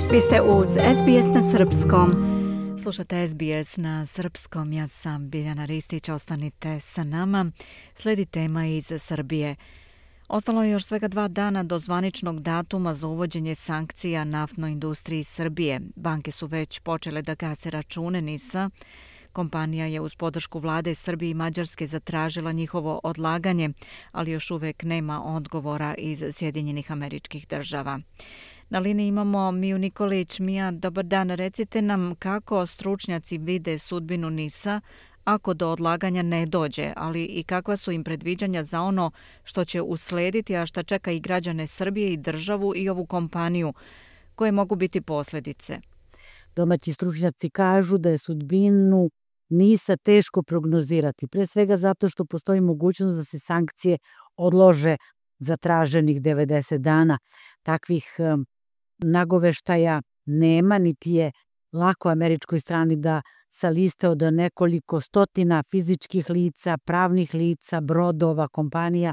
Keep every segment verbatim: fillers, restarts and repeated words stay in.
Vi ste uz S B S na srpskom. Slušate S B S na srpskom, ja sam Biljana Ristić, ostanite sa nama. Sledi tema iz Srbije. Ostalo je još svega dva dana do zvaničnog datuma za uvođenje sankcija naftnoj industriji Srbije. Banke su već počele da gase račune NIS-a. Kompanija je uz podršku vlade Srbije i Mađarske zatražila njihovo odlaganje, ali još uvek nema odgovora iz Sjedinjenih Američkih Država. Na liniji imamo Miju Nikolić. Mija, dobar dan. Recite nam kako stručnjaci vide sudbinu NIS-a ako do odlaganja ne dođe, ali i kakva su im predviđanja za ono što će uslediti, a šta čeka i građane Srbije i državu i ovu kompaniju, koje mogu biti posljedice? Domaći stručnjaci kažu da je sudbinu NIS-a teško prognozirati, pre svega zato što postoji mogućnost da se sankcije odlože za traženih devedeset dana. Takvih um, nagoveštaja nema, niti je lako američkoj strani da sa liste od nekoliko stotina fizičkih lica, pravnih lica, brodova, kompanija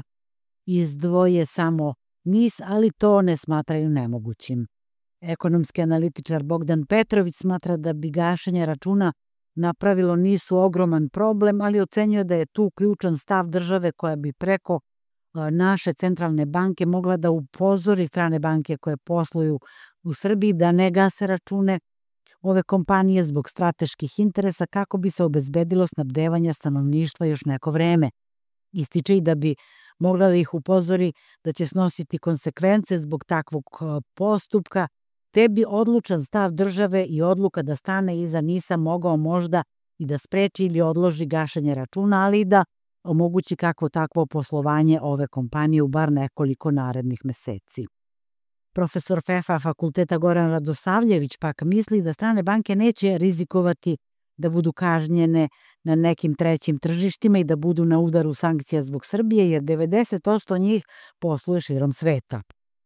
izdvoje samo NIS, ali to ne smatraju nemogućim. Ekonomski analitičar Bogdan Petrović smatra da bi gašenje računa napravilo NIS-u ogroman problem, ali ocenjuje da je tu ključan stav države koja bi preko naše centralne banke mogla da upozori strane banke koje posluju u Srbiji da ne gase račune ove kompanije zbog strateških interesa kako bi se obezbedilo snabdevanje stanovništva još neko vreme. Ističe i da bi mogla da ih upozori da će snositi konsekvence zbog takvog postupka, te bi odlučan stav države i odluka da stane iza NIS-a mogao možda i da spreči ili odloži gašenje računa, ali i da omogući kakvo takvo poslovanje ove kompanije u bar nekoliko narednih meseci. Profesor F E F-a fakulteta Goran Radosavljević pak misli da strane banke neće rizikovati da budu kažnjene na nekim trećim tržištima i da budu na udaru sankcija zbog Srbije, jer devedeset posto njih posluje širom sveta.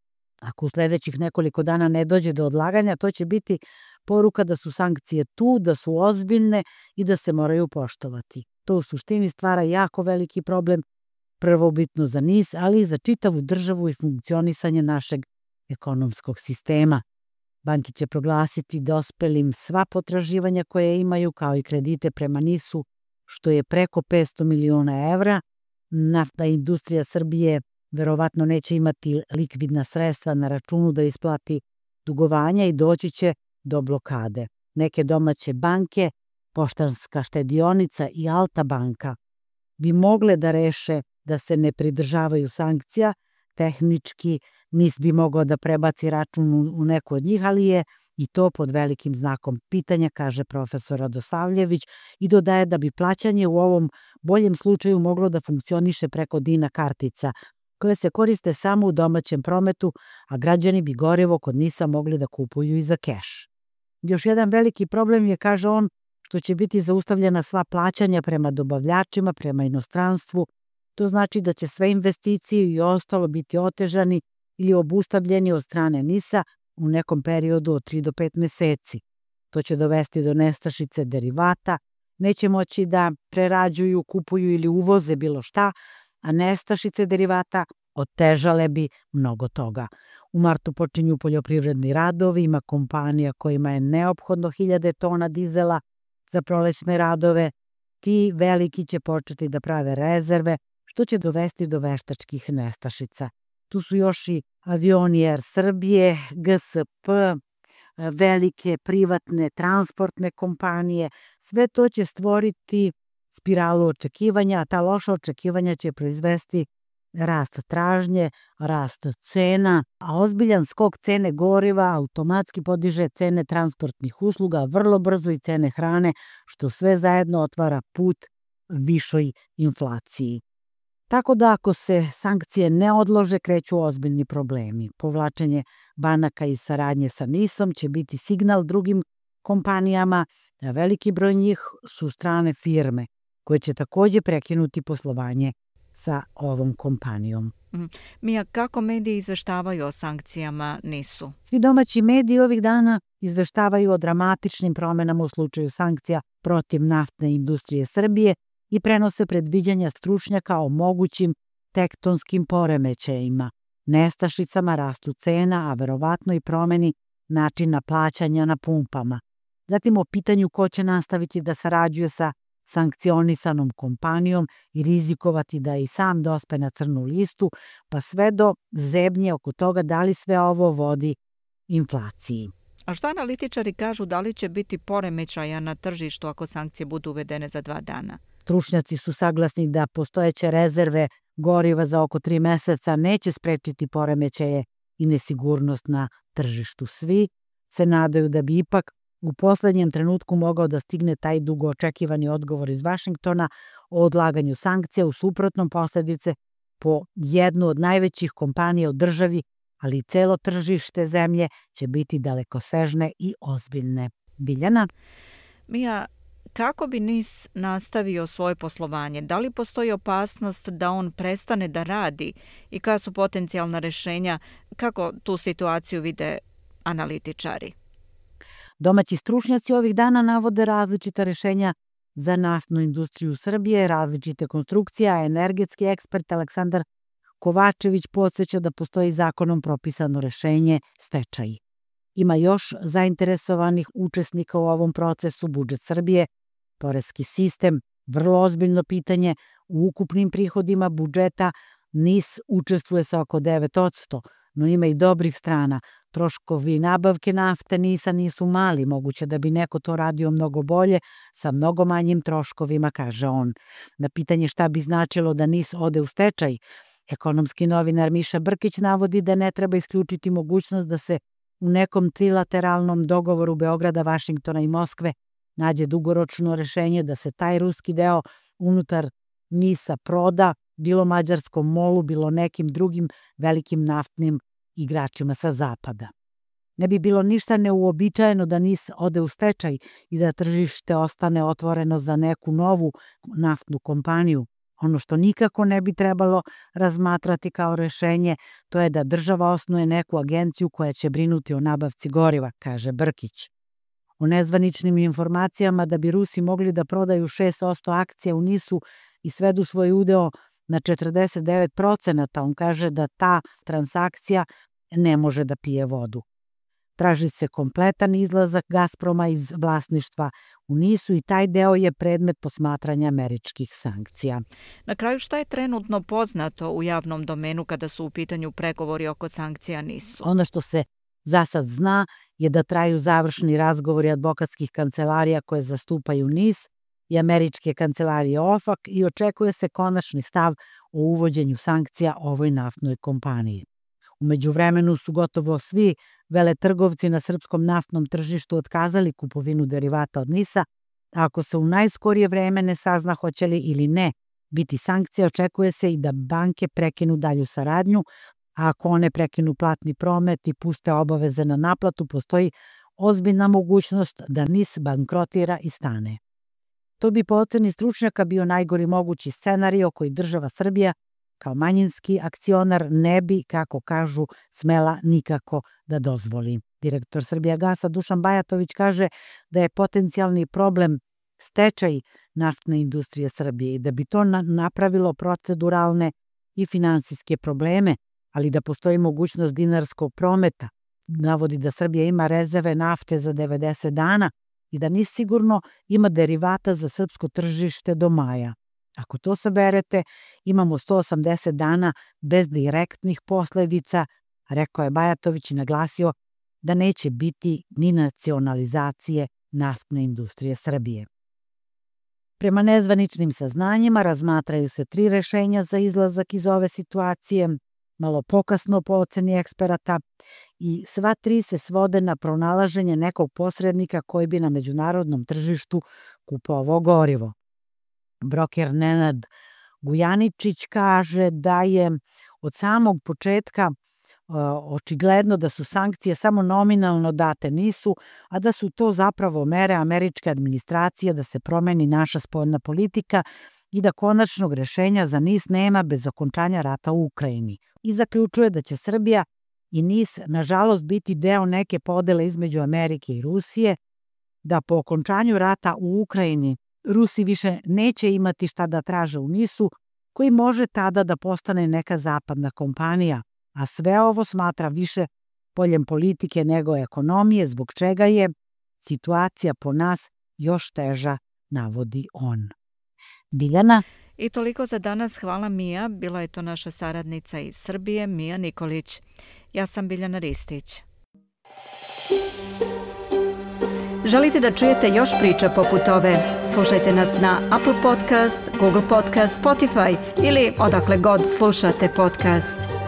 Ako u sledećih nekoliko dana ne dođe do odlaganja, to će biti poruka da su sankcije tu, da su ozbiljne i da se moraju poštovati. To u suštini stvara jako veliki problem, prvobitno za NIS, ali i za čitavu državu i funkcionisanje našeg ekonomskog sistema. Banke će proglasiti dospelim sva potraživanja koje imaju, kao i kredite prema NIS-u, što je preko petsto miliona evra. Naftna industrija Srbije verovatno neće imati likvidna sredstva na računu da isplati dugovanja i doći će do blokade. Neke domaće banke, Poštanska štedionica i Alta banka, bi mogle da reše da se ne pridržavaju sankcija. Tehnički NIS bi mogao da prebaci račun u neku od njih, ali je i to pod velikim znakom pitanja, kaže profesor Radosavljević, i dodaje da bi plaćanje u ovom boljem slučaju moglo da funkcioniše preko Dina kartica, koje se koriste samo u domaćem prometu, a građani bi gorivo kod NIS-a mogli da kupuju i za keš. Još jedan veliki problem je, kaže on, što će biti zaustavljena sva plaćanja prema dobavljačima, prema inostranstvu. To znači da će sve investicije i ostalo biti otežani ili obustavljeni od strane NIS-a u nekom periodu od tri do pet meseci. To će dovesti do nestašice derivata, neće moći da prerađuju, kupuju ili uvoze bilo šta, a nestašice derivata otežale bi mnogo toga. U martu počinju poljoprivredni radovi, ima kompanija kojima je neophodno hiljade tona dizela za prolećne radove. Ti veliki će početi da prave rezerve, što će dovesti do veštačkih nestašica. Tu su još i avioni Er Srbije, G S P, velike privatne transportne kompanije. Sve to će stvoriti spiralu očekivanja, a ta loša očekivanja će proizvesti rast tražnje, rast cena, a ozbiljan skok cene goriva automatski podiže cene transportnih usluga, vrlo brzo i cene hrane, što sve zajedno otvara put višoj inflaciji. Tako da ako se sankcije ne odlože, kreću ozbiljni problemi. Povlačenje banaka i saradnje sa NIS-om će biti signal drugim kompanijama, a veliki broj njih su strane firme, koje će takođe prekinuti poslovanje sa ovom kompanijom. Mm. Mija, kako mediji izveštavaju o sankcijama NIS-u? Svi domaći mediji ovih dana izveštavaju o dramatičnim promenama u slučaju sankcija protiv naftne industrije Srbije i prenose predviđanja stručnjaka o mogućim tektonskim poremećajima, nestašicama, rastu cena, a verovatno i promeni načina plaćanja na pumpama. Zatim o pitanju ko će nastaviti da sarađuje sa sankcionisanom kompanijom i rizikovati da i sam dospe na crnu listu, pa sve do zebnje oko toga da li sve ovo vodi inflaciji. A šta analitičari kažu da li će biti poremećaja na tržištu ako sankcije budu uvedene za dva dana? Stručnjaci su saglasni da postojeće rezerve goriva za oko tri meseca neće sprečiti poremećaje i nesigurnost na tržištu. Svi se nadaju da bi ipak u poslednjem trenutku mogao da stigne taj dugo očekivani odgovor iz Vašingtona o odlaganju sankcija, u suprotnom posledice po jednu od najvećih kompanija u državi, ali i celo tržište zemlje će biti dalekosežne i ozbiljne. Biljana? Mija, kako bi N I S nastavio svoje poslovanje? Da li postoji opasnost da on prestane da radi i koja su potencijalna rešenja? Kako tu situaciju vide analitičari? Domaći stručnjaci ovih dana navode različita rešenja za naftnu industriju Srbije, različite konstrukcije, a energetski ekspert Aleksandar Kovačević podsjeća da postoji zakonom propisano rešenje stečaj. Ima još zainteresovanih učesnika u ovom procesu, budžet Srbije, poreski sistem, vrlo ozbiljno pitanje, u ukupnim prihodima budžeta N I S učestvuje sa oko devet posto, no ima i dobrih strana. Troškovi nabavke nafte N I S-a nisu mali, moguće da bi neko to radio mnogo bolje, sa mnogo manjim troškovima, kaže on. Na pitanje šta bi značilo da N I S ode u stečaj, ekonomski novinar Miša Brkić navodi da ne treba isključiti mogućnost da se u nekom trilateralnom dogovoru Beograda, Vašingtona i Moskve nađe dugoročno rešenje da se taj ruski deo unutar N I S-a proda, bilo mađarskom molu, bilo nekim drugim velikim naftnim igračima sa zapada. Ne bi bilo ništa neuobičajeno da N I S ode u stečaj i da tržište ostane otvoreno za neku novu naftnu kompaniju. Ono što nikako ne bi trebalo razmatrati kao rešenje, to je da država osnuje neku agenciju koja će brinuti o nabavci goriva, kaže Brkić. O nezvaničnim informacijama da bi Rusi mogli da prodaju šest posto akcija u N I S-u i svedu svoj udeo na četrdeset devet procenata, on kaže da ta transakcija ne može da pije vodu. Traži se kompletan izlazak Gazproma iz vlasništva u N I S-u i taj deo je predmet posmatranja američkih sankcija. Na kraju, šta je trenutno poznato u javnom domenu kada su u pitanju pregovori oko sankcija N I S-u? Ono što se za sad zna je da traju završni razgovori advokatskih kancelarija koje zastupaju N I S i američke kancelarije O F A C i očekuje se konačni stav o uvođenju sankcija ovoj naftnoj kompaniji. U međuvremenu su gotovo svi veletrgovci na srpskom naftnom tržištu otkazali kupovinu derivata od N I S-a, a ako se u najskorije vreme ne sazna hoće li ili ne biti sankcija, očekuje se i da banke prekinu dalju saradnju, a ako one prekinu platni promet i puste obaveze na naplatu, postoji ozbiljna mogućnost da N I S bankrotira i stane. To bi po oceni stručnjaka bio najgori mogući scenario koji država Srbija kao manjinski akcionar ne bi, kako kažu, smela nikako da dozvoli. Direktor Srbijagasa Dušan Bajatović kaže da je potencijalni problem stečaj naftne industrije Srbije i da bi to napravilo proceduralne i finansijske probleme, ali da postoji mogućnost dinarskog prometa. Navodi da Srbija ima rezerve nafte za devedeset dana i da N I S sigurno ima derivata za srpsko tržište do maja. Ako to saberete, imamo sto osamdeset dana bez direktnih posledica, rekao je Bajatović i naglasio da neće biti ni nacionalizacije naftne industrije Srbije. Prema nezvaničnim saznanjima razmatraju se tri rešenja za izlazak iz ove situacije, malo pokasno po oceni eksperata, i sva tri se svode na pronalaženje nekog posrednika koji bi na međunarodnom tržištu kupovao gorivo. Broker Nenad Gujaničić kaže da je od samog početka očigledno da su sankcije samo nominalno date N I S-u, a da su to zapravo mere američke administracije da se promeni naša spoljna politika i da konačnog rešenja za N I S nema bez okončanja rata u Ukrajini. I zaključuje da će Srbija i N I S nažalost biti deo neke podele između Amerike i Rusije, da po okončanju rata u Ukrajini Rusi više neće imati šta da traže u N I S-u, koji može tada da postane neka zapadna kompanija, a sve ovo smatra više poljem politike nego ekonomije, zbog čega je situacija po nas još teža, navodi on. Biljana? I toliko za danas. Hvala Mija. Bila je to naša saradnica iz Srbije, Mija Nikolić. Ja sam Biljana Ristić. Želite da čujete još priča poput ove? Slušajte nas na Apple Podcast, Google Podcast, Spotify ili odakle god slušate podcast.